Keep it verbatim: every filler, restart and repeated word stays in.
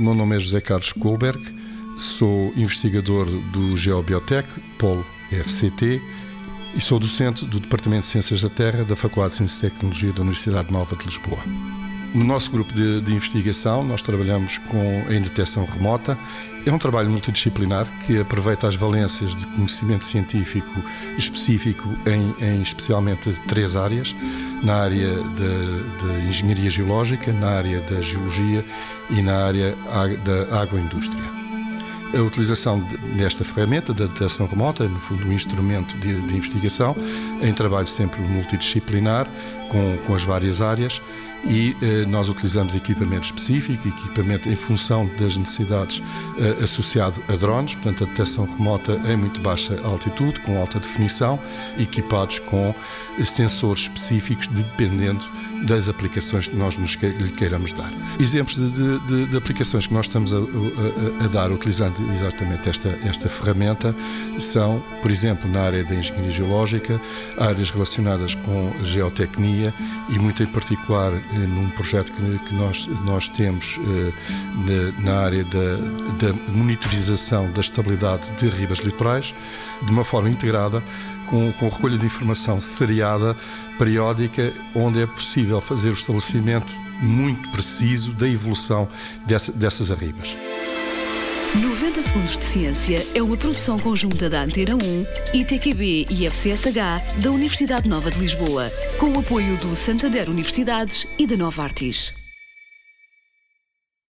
meu nome é José Carlos Kohlberg, sou investigador do Geobiotec, Polo F C T, e sou docente do Departamento de Ciências da Terra da Faculdade de Ciência e Tecnologia da Universidade Nova de Lisboa. No nosso grupo de, de investigação, nós trabalhamos com a indetecção remota. É um trabalho multidisciplinar que aproveita as valências de conhecimento científico específico em, em especialmente três áreas: na área da engenharia geológica, na área da geologia e na área da agroindústria. A utilização desta ferramenta da detecção remota, no fundo um instrumento de, de investigação, em trabalho sempre multidisciplinar, com, com as várias áreas, e eh, nós utilizamos equipamento específico, equipamento em função das necessidades eh, associado a drones, portanto a detecção remota em muito baixa altitude, com alta definição, equipados com sensores específicos dependendo das aplicações que nós nos que, lhe queiramos dar. Exemplos de, de, de aplicações que nós estamos a, a, a dar utilizando exatamente esta, esta ferramenta são, por exemplo, na área da engenharia geológica, áreas relacionadas com geotecnia e muito em particular eh, num projeto que, que nós, nós temos eh, na, na área da, da monitorização da estabilidade de ribas litorais, de uma forma integrada, com, com recolha de informação seriada, periódica, onde é possível fazer o estabelecimento muito preciso da evolução dessa, dessas arribas. noventa Segundos de Ciência é uma produção conjunta da Antena um, I T Q B e F C S H da Universidade Nova de Lisboa, com o apoio do Santander Universidades e da Nova Artis.